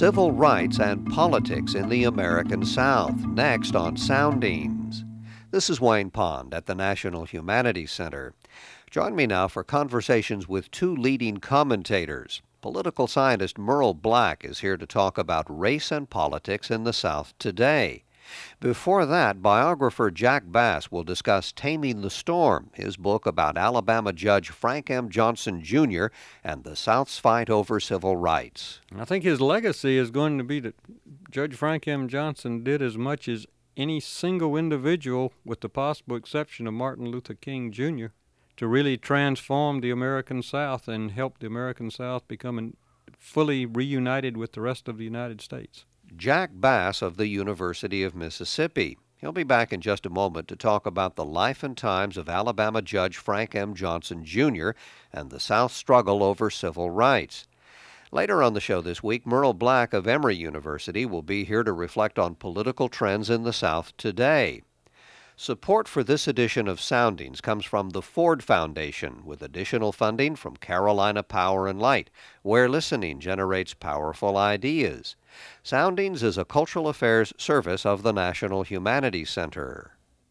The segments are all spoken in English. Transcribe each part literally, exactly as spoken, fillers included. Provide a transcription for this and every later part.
civil rights and politics in the American South, next on Soundings. This is Wayne Pond at the National Humanities Center. Join me now for conversations with two leading commentators. Political scientist Merle Black is here to talk about race and politics in the South today. Before that, biographer Jack Bass will discuss Taming the Storm, his book about Alabama Judge Frank M. Johnson, Junior and the South's fight over civil rights. I think his legacy is going to be that Judge Frank M. Johnson did as much as any single individual, with the possible exception of Martin Luther King, Junior, to really transform the American South and help the American South become fully reunited with the rest of the United States. Jack Bass of the University of Mississippi. He'll be back in just a moment to talk about the life and times of Alabama Judge Frank M. Johnson, Junior and the South's struggle over civil rights. Later on the show this week, Merle Black of Emory University will be here to reflect on political trends in the South today. Support for this edition of Soundings comes from the Ford Foundation, with additional funding from Carolina Power and Light, where listening generates powerful ideas. Soundings is a cultural affairs service of the National Humanities Center.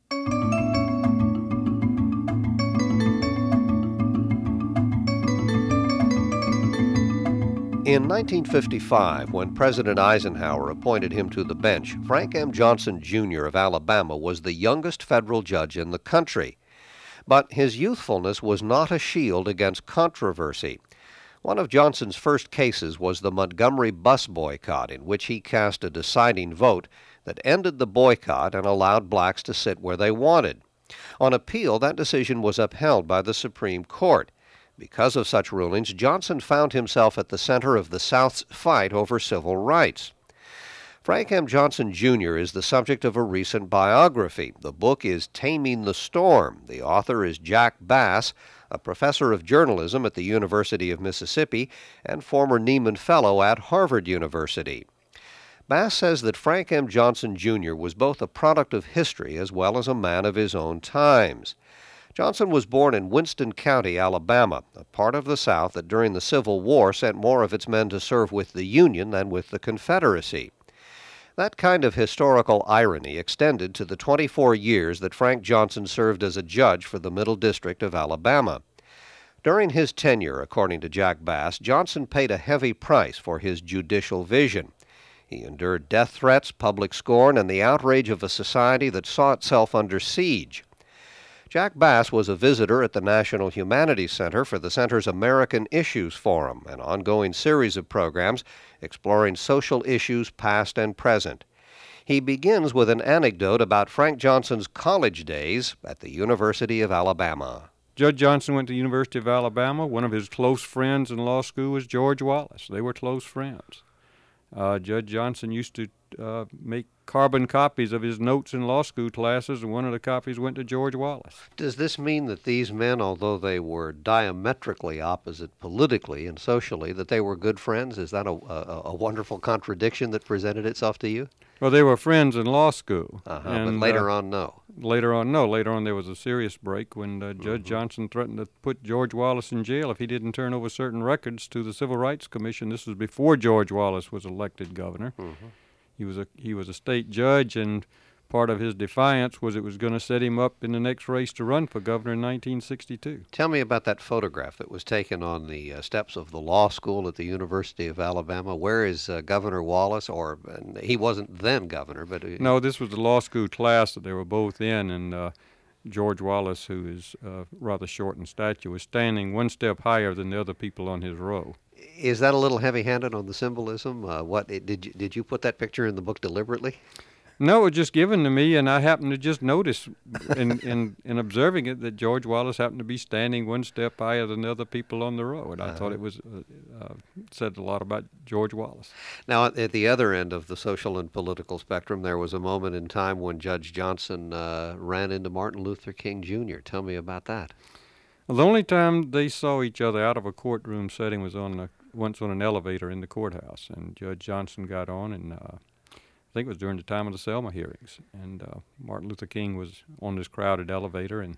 In nineteen fifty-five, when President Eisenhower appointed him to the bench, Frank M. Johnson, Junior of Alabama was the youngest federal judge in the country. But his youthfulness was not a shield against controversy. One of Johnson's first cases was the Montgomery bus boycott, in which he cast a deciding vote that ended the boycott and allowed blacks to sit where they wanted. On appeal, that decision was upheld by the Supreme Court. Because of such rulings, Johnson found himself at the center of the South's fight over civil rights. Frank M. Johnson, Junior is the subject of a recent biography. The book is Taming the Storm. The author is Jack Bass, a professor of journalism at the University of Mississippi and former Nieman Fellow at Harvard University. Bass says that Frank M. Johnson, Junior was both a product of history as well as a man of his own times. Johnson was born in Winston County, Alabama, a part of the South that during the Civil War sent more of its men to serve with the Union than with the Confederacy. That kind of historical irony extended to the twenty-four years that Frank Johnson served as a judge for the Middle District of Alabama. During his tenure, according to Jack Bass, Johnson paid a heavy price for his judicial vision. He endured death threats, public scorn, and the outrage of a society that saw itself under siege. Jack Bass was a visitor at the National Humanities Center for the center's American Issues Forum, an ongoing series of programs exploring social issues past and present. He begins with an anecdote about Frank Johnson's college days at the University of Alabama. Judge Johnson went to the University of Alabama. One of his close friends in law school was George Wallace. They were close friends. Uh, Judge Johnson used to uh, make carbon copies of his notes in law school classes, and one of the copies went to George Wallace. Does this mean that these men, although they were diametrically opposite politically and socially, that they were good friends? Is that a, a, a wonderful contradiction that presented itself to you? Well, they were friends in law school. Uh-huh, and, but later uh, on, no. Later on, no. Later on, there was a serious break when uh, Judge Mm-hmm. Johnson threatened to put George Wallace in jail if he didn't turn over certain records to the Civil Rights Commission. This was before George Wallace was elected governor. Mm-hmm. He was a he was a state judge, and part of his defiance was it was going to set him up in the next race to run for governor in nineteen sixty-two. Tell me about that photograph that was taken on the uh, steps of the law school at the University of Alabama. Where is uh, Governor Wallace? Or uh, he wasn't then governor, but... Uh, no, this was the law school class that they were both in, and uh, George Wallace, who is uh, rather short in stature, was standing one step higher than the other people on his row. Is that a little heavy-handed on the symbolism? Uh, what did you, did you put that picture in the book deliberately? No, it was just given to me, and I happened to just notice in, in, in observing it that George Wallace happened to be standing one step higher than the other people on the row, and I uh-huh. thought it was uh, uh, said a lot about George Wallace. Now, at the other end of the social and political spectrum, there was a moment in time when Judge Johnson uh, ran into Martin Luther King, Junior Tell me about that. Well, the only time they saw each other out of a courtroom setting was on a, once on an elevator in the courthouse, and Judge Johnson got on, and uh, I think it was during the time of the Selma hearings, and uh, Martin Luther King was on this crowded elevator, and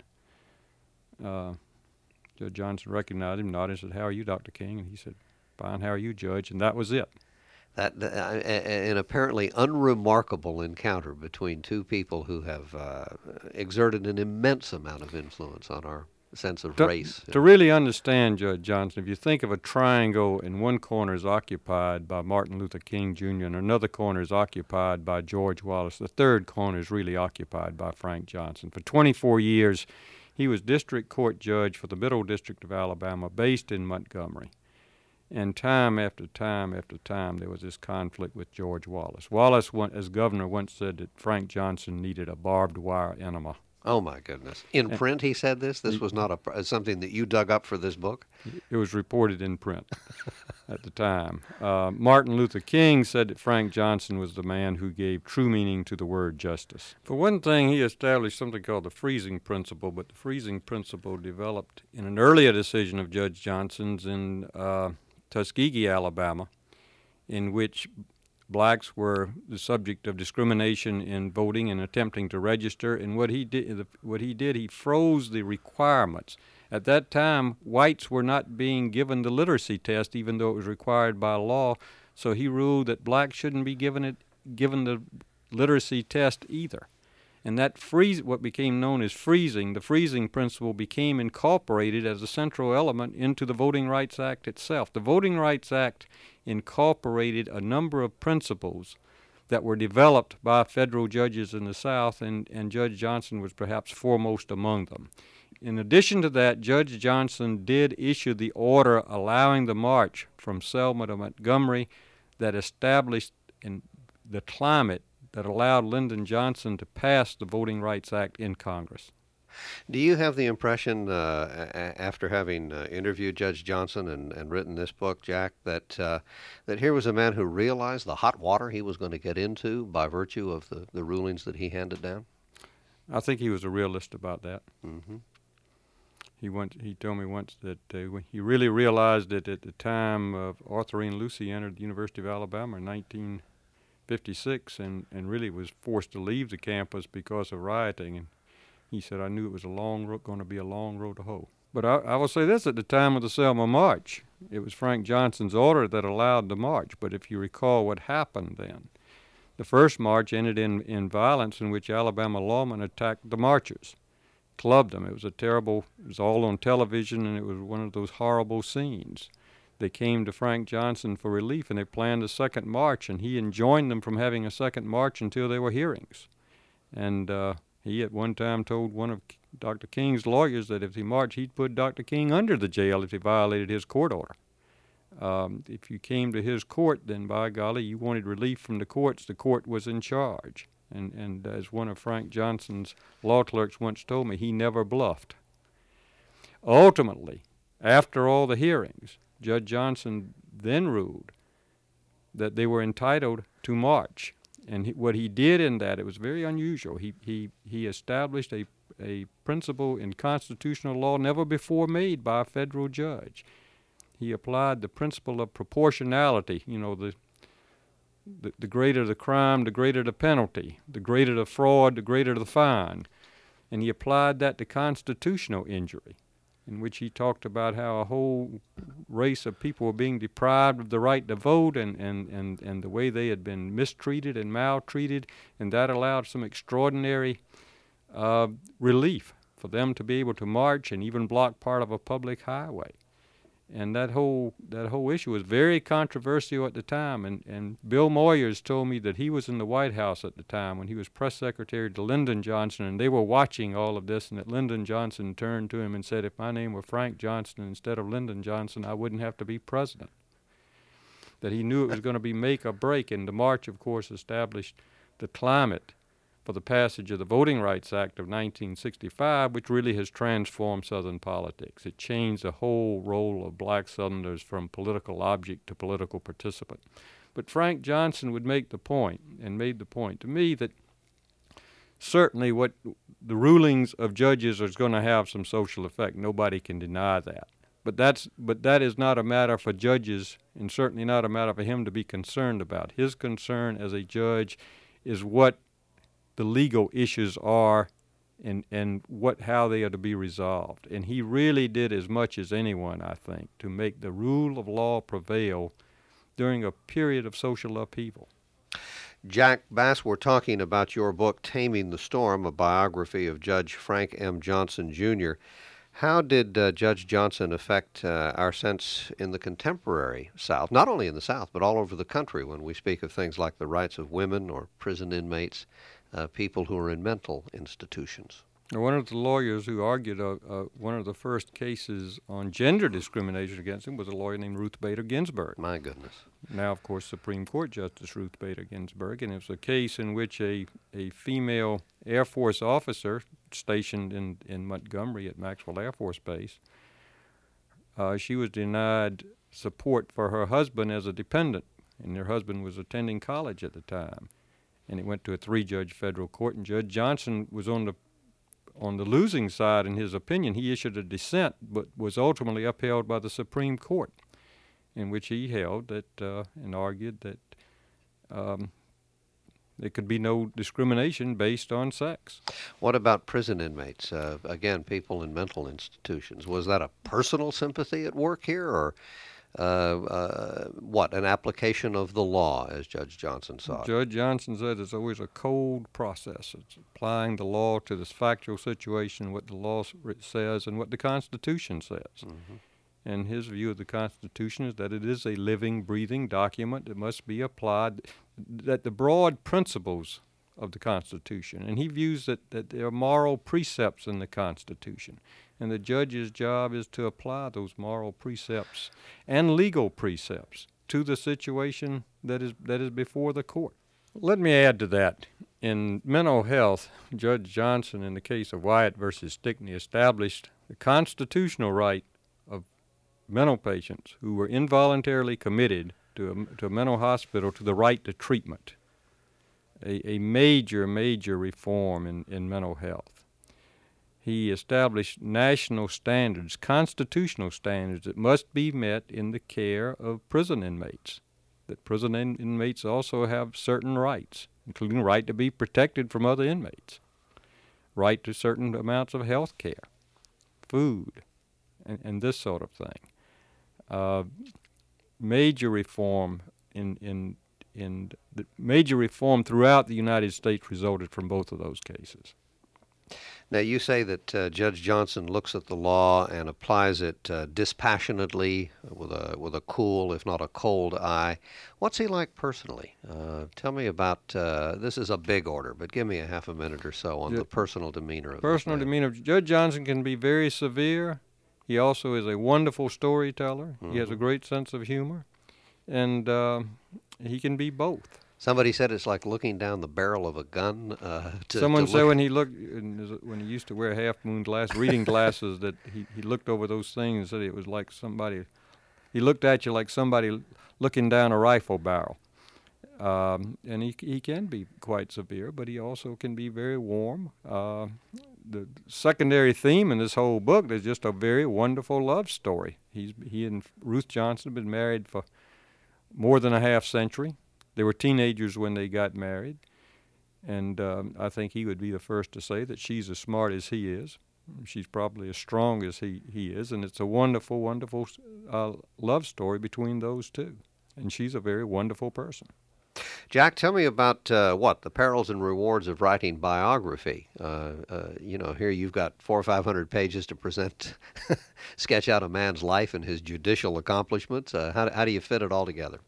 uh, Judge Johnson recognized him, nodded, and said, "How are you, Doctor King?" And he said, "Fine, how are you, Judge?" And that was it. That uh, an apparently unremarkable encounter between two people who have uh, exerted an immense amount of influence on our sense of To, race. to really understand Judge Johnson, if you think of a triangle and one corner is occupied by Martin Luther King Junior and another corner is occupied by George Wallace, the third corner is really occupied by Frank Johnson. For twenty-four years, he was district court judge for the Middle District of Alabama, based in Montgomery. And time after time after time, there was this conflict with George Wallace. Wallace, as governor, once said that Frank Johnson needed a barbed wire enema. Oh, my goodness. In print he said this? This was not a, something that you dug up for this book? It was reported in print at the time. Uh, Martin Luther King said that Frank Johnson was the man who gave true meaning to the word justice. For one thing, he established something called the freezing principle, but the freezing principle developed in an earlier decision of Judge Johnson's in uh, Tuskegee, Alabama, in which blacks were the subject of discrimination in voting and attempting to register. And what he did, what he did, he froze the requirements. At that time, whites were not being given the literacy test, even though it was required by law. So he ruled that blacks shouldn't be given it, given the literacy test either. And that freeze, what became known as freezing, the freezing principle became incorporated as a central element into the Voting Rights Act itself. The Voting Rights Act incorporated a number of principles that were developed by federal judges in the South, and, and Judge Johnson was perhaps foremost among them. In addition to that, Judge Johnson did issue the order allowing the march from Selma to Montgomery that established in the climate that allowed Lyndon Johnson to pass the Voting Rights Act in Congress. Do you have the impression, uh, a- after having uh, interviewed Judge Johnson and, and written this book, Jack, that uh, that here was a man who realized the hot water he was going to get into by virtue of the, the rulings that he handed down? I think he was a realist about that. Mm-hmm. He went, he told me once that uh, when he really realized that at the time of Arthur and Lucy entered the University of Alabama in nineteen fifty-six and, and really was forced to leave the campus because of rioting. And he said, I knew it was a long road, going to be a long road to hoe. But I, I will say this, at the time of the Selma March, it was Frank Johnson's order that allowed the march. But if you recall what happened then, the first march ended in, in violence in which Alabama lawmen attacked the marchers, clubbed them. It was a terrible, it was all on television, and it was one of those horrible scenes. They came to Frank Johnson for relief, and they planned a second march, and he enjoined them from having a second march until there were hearings. And uh, he at one time told one of Doctor King's lawyers that if he marched, he'd put Doctor King under the jail if he violated his court order. Um, if you came to his court, then by golly, you wanted relief from the courts. The court was in charge. And, and as one of Frank Johnson's law clerks once told me, he never bluffed. Ultimately, after all the hearings, Judge Johnson then ruled that they were entitled to march. And he, what he did in that, it was very unusual. He, he, he established a, a principle in constitutional law never before made by a federal judge. He applied the principle of proportionality. You know, the, the, the greater the crime, the greater the penalty. The greater the fraud, the greater the fine. And he applied that to constitutional injury, in which he talked about how a whole race of people were being deprived of the right to vote, and, and, and, and the way they had been mistreated and maltreated, and that allowed some extraordinary uh, relief for them to be able to march and even block part of a public highway. And that whole that whole issue was very controversial at the time. And, and Bill Moyers told me that he was in the White House at the time when he was press secretary to Lyndon Johnson, and they were watching all of this, and that Lyndon Johnson turned to him and said, if my name were Frank Johnson instead of Lyndon Johnson, I wouldn't have to be president. That he knew it was going to be make or break. And the march, of course, established the climate for the passage of the Voting Rights Act of nineteen sixty-five, which really has transformed Southern politics. It changed the whole role of black Southerners from political object to political participant. But Frank Johnson would make the point, and made the point to me, that certainly what the rulings of judges is going to have some social effect. Nobody can deny that. But that's but that is not a matter for judges, and certainly not a matter for him to be concerned about. His concern as a judge is what the legal issues are, and, and what how they are to be resolved. And he really did as much as anyone, I think, to make the rule of law prevail during a period of social upheaval. Jack Bass, we're talking about your book, Taming the Storm, a biography of Judge Frank M. Johnson, Junior How did uh, Judge Johnson affect uh, our sense in the contemporary South, not only in the South, but all over the country when we speak of things like the rights of women or prison inmates, uh, people who are in mental institutions? One of the lawyers who argued uh, uh, one of the first cases on gender discrimination against him was a lawyer named Ruth Bader Ginsburg. My goodness. Now, of course, Supreme Court Justice Ruth Bader Ginsburg, and it was a case in which a, a female Air Force officer stationed in, in Montgomery at Maxwell Air Force Base, uh, she was denied support for her husband as a dependent, and her husband was attending college at the time. And it went to a three-judge federal court, and Judge Johnson was on the on the losing side in his opinion. He issued a dissent, but was ultimately upheld by the Supreme Court, in which he held that uh, and argued that um, there could be no discrimination based on sex. What about prison inmates? Uh, again, people in mental institutions. Was that a personal sympathy at work here, or uh, uh, what, an application of the law, as Judge Johnson saw it? Judge Johnson said it's always a cold process. It's applying the law to this factual situation, what the law says and what the Constitution says. Mm-hmm. And his view of the Constitution is that it is a living, breathing document that must be applied, that the broad principles of the Constitution, and he views that, that there are moral precepts in the Constitution, and the judge's job is to apply those moral precepts and legal precepts to the situation that is that is before the court. Let me add to that. In mental health, Judge Johnson, in the case of Wyatt versus Stickney, established the constitutional right of mental patients who were involuntarily committed to a, to a mental hospital to the right to treatment, a, a major, major reform in, in mental health. He established national standards, constitutional standards that must be met in the care of prison inmates, that prison in- inmates also have certain rights, including right to be protected from other inmates, right to certain amounts of health care, food, and, and this sort of thing. Uh, major reform in in in the major reform throughout the United States resulted from both of those cases. Now, you say that uh, Judge Johnson looks at the law and applies it uh, dispassionately, with a with a cool, if not a cold eye. What's he like personally? Uh, tell me about, uh, this is a big order, but give me a half a minute or so on Ju- the personal demeanor of Personal this man. demeanor. Judge Johnson can be very severe. He also is a wonderful storyteller. Mm-hmm. He has a great sense of humor, and uh, he can be both. Somebody said it's like looking down the barrel of a gun. Uh, to, Someone to said look when he looked, when he used to wear half moon glass reading glasses, that he, he looked over those things and said it was like somebody. He looked at you like somebody looking down a rifle barrel. Um, and he he can be quite severe, but he also can be very warm. Uh, the secondary theme in this whole book is just a very wonderful love story. He's he and Ruth Johnson have been married for more than a half century. They were teenagers when they got married, and um, I think he would be the first to say that she's as smart as he is. She's probably as strong as he, he is, and it's a wonderful, wonderful uh, love story between those two. And she's a very wonderful person. Jack, tell me about uh, what the perils and rewards of writing biography. Uh, uh, you know, here you've got four or five hundred pages to present, sketch out a man's life and his judicial accomplishments. Uh, how how do you fit it all together?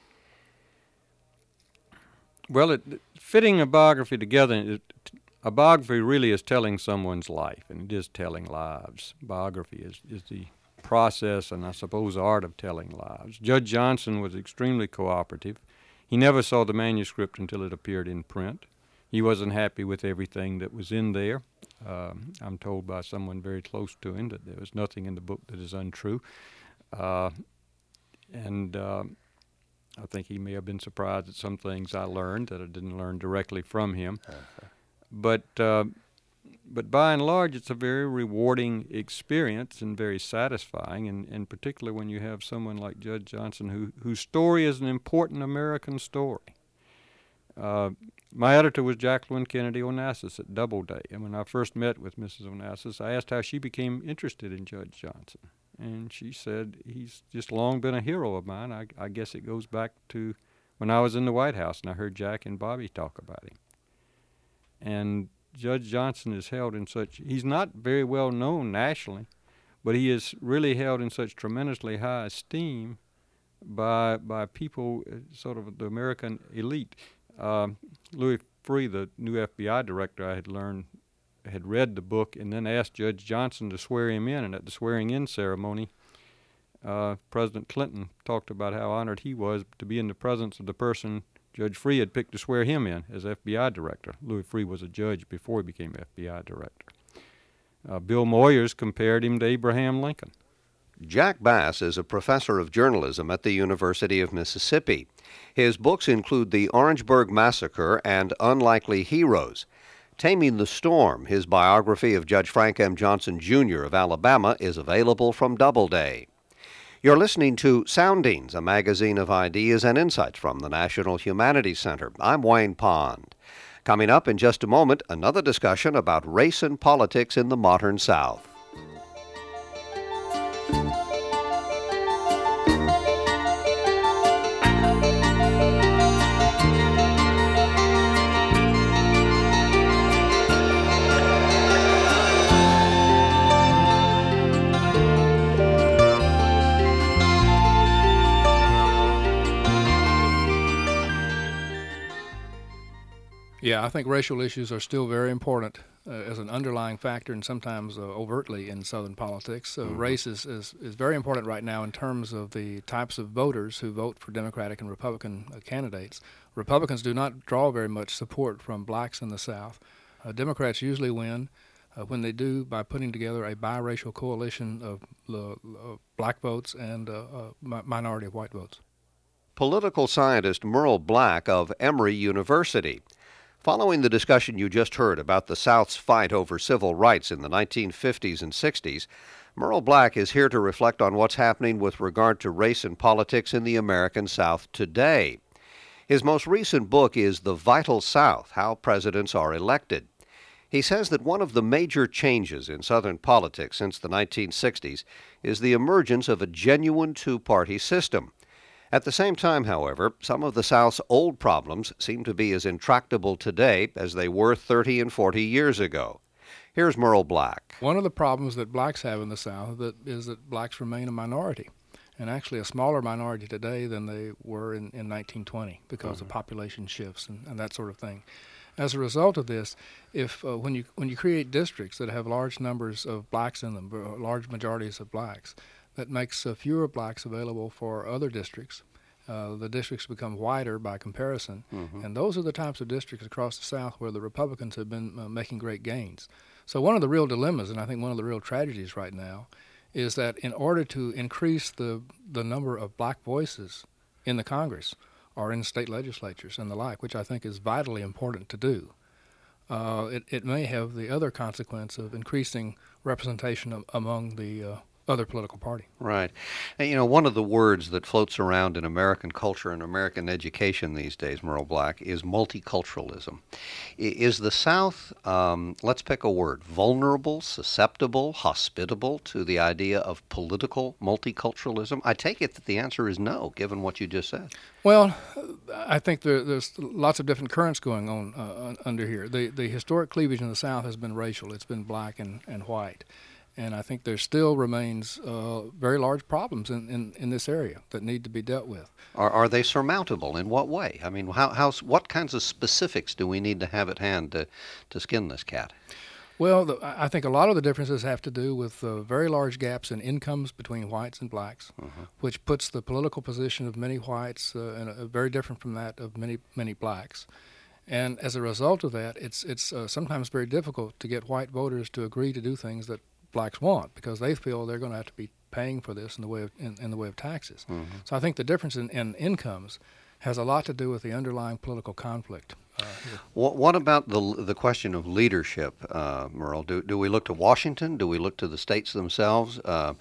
Well, it, fitting a biography together, it, a biography really is telling someone's life, and it is telling lives. Biography is, is the process and, I suppose, art of telling lives. Judge Johnson was extremely cooperative. He never saw the manuscript until it appeared in print. He wasn't happy with everything that was in there. Um, I'm told by someone very close to him that there was nothing in the book that is untrue. Uh, and... Uh, I think he may have been surprised at some things I learned that I didn't learn directly from him. Uh-huh. But uh, but by and large, it's a very rewarding experience and very satisfying, and, and particularly when you have someone like Judge Johnson, who whose story is an important American story. Uh, my editor was Jacqueline Kennedy Onassis at Doubleday, and when I first met with Missus Onassis, I asked how she became interested in Judge Johnson. And she said, he's just long been a hero of mine. I, I guess it goes back to when I was in the White House and I heard Jack and Bobby talk about him. And Judge Johnson is held in such, he's not very well known nationally, but he is really held in such tremendously high esteem by by people, uh, sort of the American elite. Um, Louis Freeh, the new F B I director, I had learned, had read the book and then asked Judge Johnson to swear him in. And at the swearing-in ceremony, uh, President Clinton talked about how honored he was to be in the presence of the person Judge Freeh had picked to swear him in as F B I director. Louis Freeh was a judge before he became F B I director. Uh, Bill Moyers compared him to Abraham Lincoln. Jack Bass is a professor of journalism at the University of Mississippi. His books include The Orangeburg Massacre and Unlikely Heroes. Taming the Storm, his biography of Judge Frank M. Johnson, Junior of Alabama, is available from Doubleday. You're listening to Soundings, a magazine of ideas and insights from the National Humanities Center. I'm Wayne Pond. Coming up in just a moment, another discussion about race and politics in the modern South. Yeah, I think racial issues are still very important uh, as an underlying factor and sometimes uh, overtly in Southern politics. So mm-hmm. race is, is, is very important right now in terms of the types of voters who vote for Democratic and Republican uh, candidates. Republicans do not draw very much support from blacks in the South. Uh, Democrats usually win uh, when they do by putting together a biracial coalition of uh, uh, black votes and uh, uh, mi- minority of white votes. Political scientist Merle Black of Emory University. Following the discussion you just heard about the South's fight over civil rights in the nineteen fifties and sixties, Merle Black is here to reflect on what's happening with regard to race and politics in the American South today. His most recent book is The Vital South: How Presidents Are Elected. He says that one of the major changes in Southern politics since the nineteen sixties is the emergence of a genuine two-party system. At the same time, however, some of the South's old problems seem to be as intractable today as they were thirty and forty years ago. Here's Merle Black. One of the problems that blacks have in the South that is that blacks remain a minority, and actually a smaller minority today than they were in, in nineteen twenty because mm-hmm. of population shifts and, and that sort of thing. As a result of this, if uh, when you when you create districts that have large numbers of blacks in them, large majorities of blacks, that makes uh, fewer blacks available for other districts. Uh, the districts become wider by comparison, mm-hmm. and those are the types of districts across the South where the Republicans have been uh, making great gains. So one of the real dilemmas, and I think one of the real tragedies right now, is that in order to increase the the number of black voices in the Congress or in state legislatures and the like, which I think is vitally important to do, uh, it, it may have the other consequence of increasing representation of, among the uh, other political party. Right. And, you know, one of the words that floats around in American culture and American education these days, Merle Black, is multiculturalism. Is the South, um, let's pick a word, vulnerable, susceptible, hospitable to the idea of political multiculturalism? I take it that the answer is no, given what you just said. Well, I think there, there's lots of different currents going on uh, under here. The, the historic cleavage in the South has been racial. It's been black and, and white. And I think there still remains uh, very large problems in, in, in this area that need to be dealt with. Are, are they surmountable? In what way? I mean, how, how, what kinds of specifics do we need to have at hand to, to skin this cat? Well, the, I think a lot of the differences have to do with uh, very large gaps in incomes between whites and blacks, uh-huh. which puts the political position of many whites uh, in a, very different from that of many, many blacks. And as a result of that, it's, it's uh, sometimes very difficult to get white voters to agree to do things that blacks want, because they feel they're going to have to be paying for this in the way of in, in the way of taxes. Mm-hmm. So I think the difference in, in incomes has a lot to do with the underlying political conflict. Uh, what, what about the the question of leadership, uh, Merle? Do do we look to Washington? Do we look to the states themselves? Uh,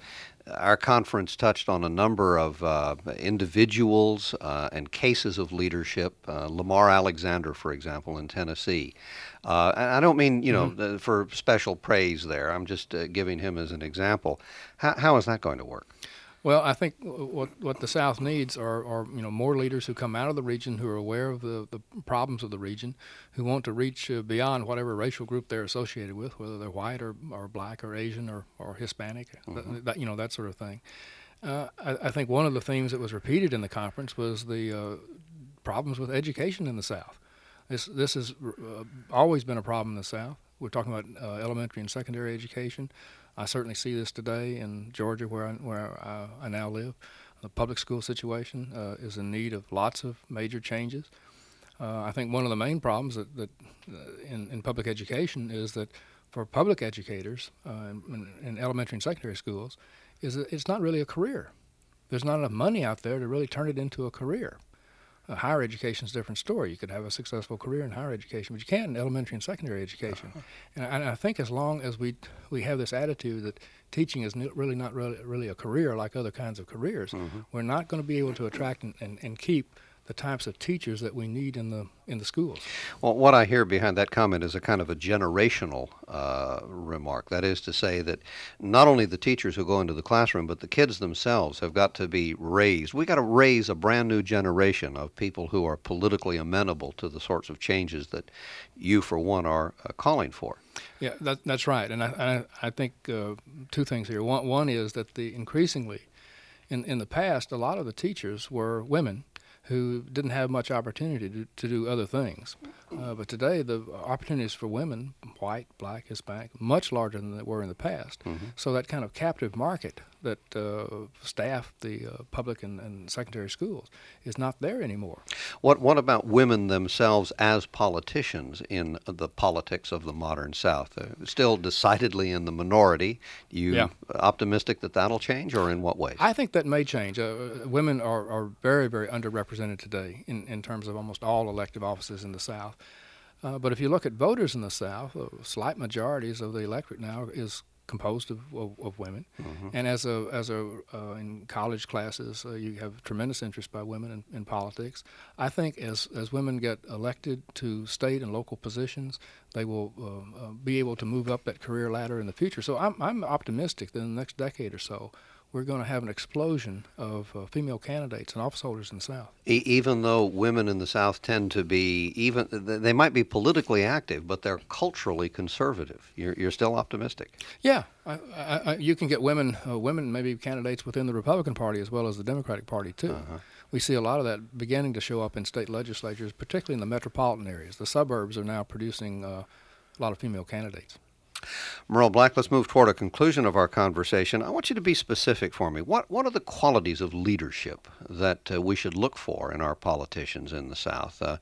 our conference touched on a number of uh, individuals uh, and cases of leadership. Uh, Lamar Alexander, for example, in Tennessee. Uh, and I don't mean, you know, mm-hmm. for special praise there. I'm just uh, giving him as an example. How, how is that going to work? Well, I think what what the South needs are, are you know more leaders who come out of the region, who are aware of the, the problems of the region, who want to reach uh, beyond whatever racial group they're associated with, whether they're white or, or black or Asian or, or Hispanic, mm-hmm. that, that, you know that sort of thing. Uh, I, I think one of the themes that was repeated in the conference was the uh, problems with education in the South. This this has uh, always been a problem in the South. We're talking about uh, elementary and secondary education. I certainly see this today in Georgia, where I, where I, I now live. The public school situation uh, is in need of lots of major changes. Uh, I think one of the main problems that, that uh, in, in public education is that for public educators uh, in, in elementary and secondary schools, is that it's not really a career. There's not enough money out there to really turn it into a career. Uh, higher education is a different story. You could have a successful career in higher education, but you can't in elementary and secondary education. Uh-huh. And, I, and I think as long as we we have this attitude that teaching is n- really not really, really a career like other kinds of careers, mm-hmm. we're not going to be able to attract and, and, and keep the types of teachers that we need in the in the schools. Well, what I hear behind that comment is a kind of a generational uh, remark. That is to say that not only the teachers who go into the classroom, but the kids themselves have got to be raised. We got to raise a brand new generation of people who are politically amenable to the sorts of changes that you, for one, are uh, calling for. Yeah, that, that's right. And I I, I think uh, two things here. One one is that the increasingly, in in the past, a lot of the teachers were women who didn't have much opportunity to, to do other things. Uh, but today, the opportunities for women, white, black, Hispanic, much larger than they were in the past. Mm-hmm. So that kind of captive market that uh, staff the uh, public and, and secondary schools is not there anymore. What What about women themselves as politicians in the politics of the modern South? Uh, still decidedly in the minority. You yeah. optimistic that that'll change, or in what ways? I think that may change. Uh, women are, are very, very underrepresented today in, in terms of almost all elective offices in the South. Uh, but if you look at voters in the South, uh, slight majorities of the electorate now is composed of, of, of women, mm-hmm. and as a as a uh, in college classes, uh, you have tremendous interest by women in, in politics. I think as as women get elected to state and local positions, they will uh, uh, be able to move up that career ladder in the future. So I'm I'm optimistic that in the next decade or so, we're going to have an explosion of uh, female candidates and office holders in the South. E- even though women in the South tend to be, even they might be politically active, but they're culturally conservative. You're, you're still optimistic? Yeah. I, I, I, you can get women, uh, women maybe candidates within the Republican Party as well as the Democratic Party, too. Uh-huh. We see a lot of that beginning to show up in state legislatures, particularly in the metropolitan areas. The suburbs are now producing uh, a lot of female candidates. Merle Black, let's move toward a conclusion of our conversation. I want you to be specific for me. What what are the qualities of leadership that uh, we should look for in our politicians in the South? Uh,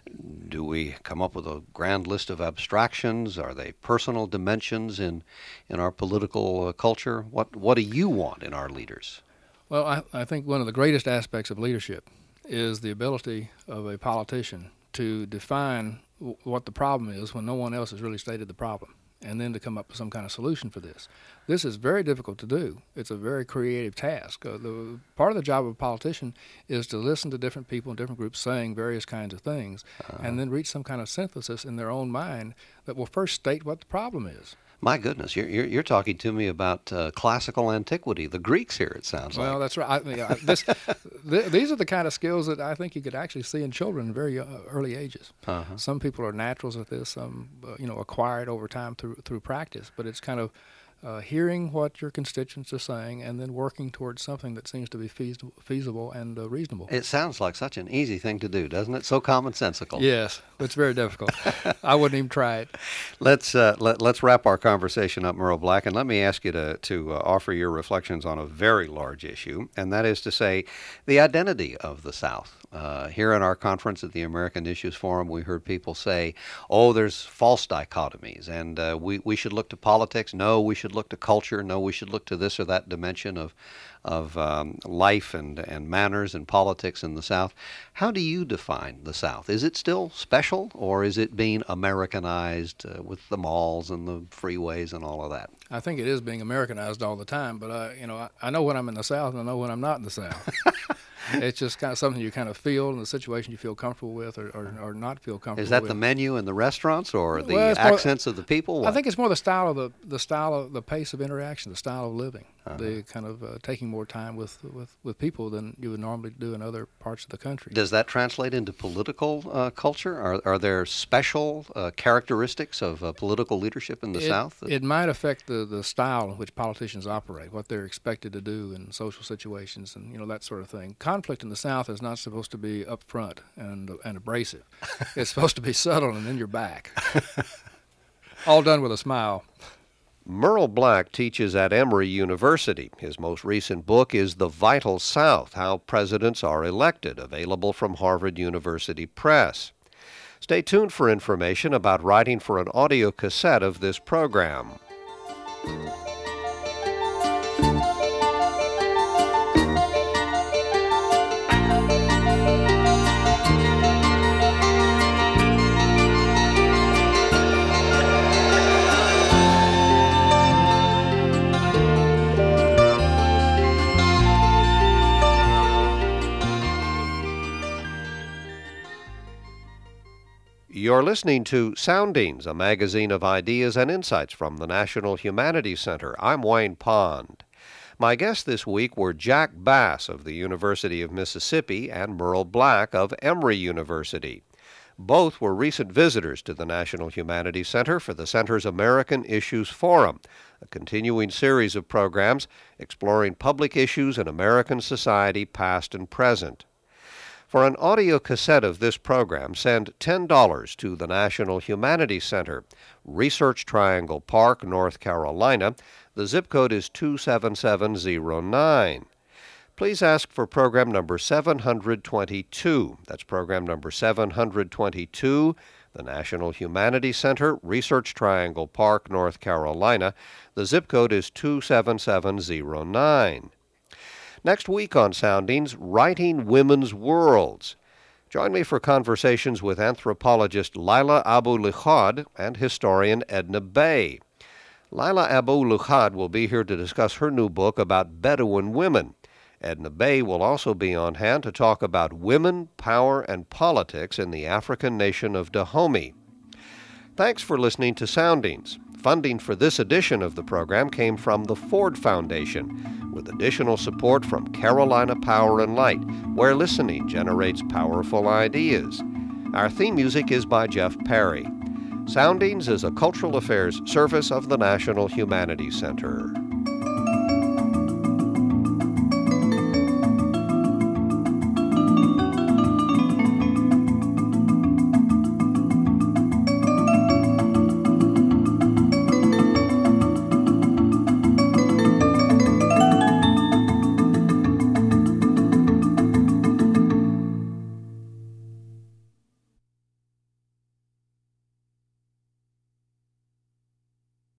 do we come up with a grand list of abstractions? Are they personal dimensions in in our political uh, culture? What what do you want in our leaders? Well, I, I think one of the greatest aspects of leadership is the ability of a politician to define w- what the problem is when no one else has really stated the problem, and then to come up with some kind of solution for this. This is very difficult to do. It's a very creative task. Uh, the part of the job of a politician is to listen to different people and different groups saying various kinds of things, uh-huh. and then reach some kind of synthesis in their own mind that will first state what the problem is. My goodness, you're you're, you're talking to me about uh, classical antiquity, the Greeks here, it sounds well, like. Well, that's right. I, yeah, this, th- these are the kind of skills that I think you could actually see in children in very uh, early ages. Uh-huh. Some people are naturals at this, some uh, you know, acquired over time through through practice, but it's kind of uh, hearing what your constituents are saying and then working towards something that seems to be feasible, feasible and uh, reasonable. It sounds like such an easy thing to do, doesn't it? So commonsensical. Yes, it's very difficult. I wouldn't even try it. Let's uh, let, let's wrap our conversation up, Merle Black, and let me ask you to to uh, offer your reflections on a very large issue, and that is to say, the identity of the South. Uh, here in our conference at the American Issues Forum, we heard people say, oh, there's false dichotomies, and uh, we, we should look to politics. No, we should look to culture. No, we should look to this or that dimension of of um, life and, and manners and politics in the South. How do you define the South? Is it still special, or is it being Americanized uh, with the malls and the freeways and all of that? I think it is being Americanized all the time, but I, you know, I, I know when I'm in the South and I know when I'm not in the South. It's just kind of something you kind of feel in the situation you feel comfortable with, or, or, or not feel comfortable with. Is that with. the menu in the restaurants, or the well, accents more, of the people? What? I think it's more the style of the the style of the pace of interaction, the style of living, uh-huh. the kind of uh, taking more time with, with, with people than you would normally do in other parts of the country. Does that translate into political uh, culture? Are are there special uh, characteristics of uh, political leadership in the it, South? It might affect the, the style in which politicians operate, what they're expected to do in social situations, and you know that sort of thing. Conflict in the South is not supposed to be upfront and and abrasive. It's supposed to be subtle and in your back. All done with a smile. Merle Black teaches at Emory University. His most recent book is The Vital South, How Presidents Are Elected, available from Harvard University Press. Stay tuned for information about writing for an audio cassette of this program. You're listening to Soundings, a magazine of ideas and insights from the National Humanities Center. I'm Wayne Pond. My guests this week were Jack Bass of the University of Mississippi and Merle Black of Emory University. Both were recent visitors to the National Humanities Center for the Center's American Issues Forum, a continuing series of programs exploring public issues in American society, past and present. For an audio cassette of this program, send ten dollars to the National Humanities Center, Research Triangle Park, North Carolina. The zip code is two seven seven zero nine. Please ask for program number seven hundred twenty-two. That's program number seven hundred twenty-two, the National Humanities Center, Research Triangle Park, North Carolina. The zip code is two seven seven zero nine. Next week on Soundings, Writing Women's Worlds. Join me for conversations with anthropologist Laila Abu-Lughad and historian Edna Bay. Laila Abu-Lughad will be here to discuss her new book about Bedouin women. Edna Bay will also be on hand to talk about women, power, and politics in the African nation of Dahomey. Thanks for listening to Soundings. Funding for this edition of the program came from the Ford Foundation, with additional support from Carolina Power and Light, where listening generates powerful ideas. Our theme music is by Jeff Perry. Soundings is a cultural affairs service of the National Humanities Center.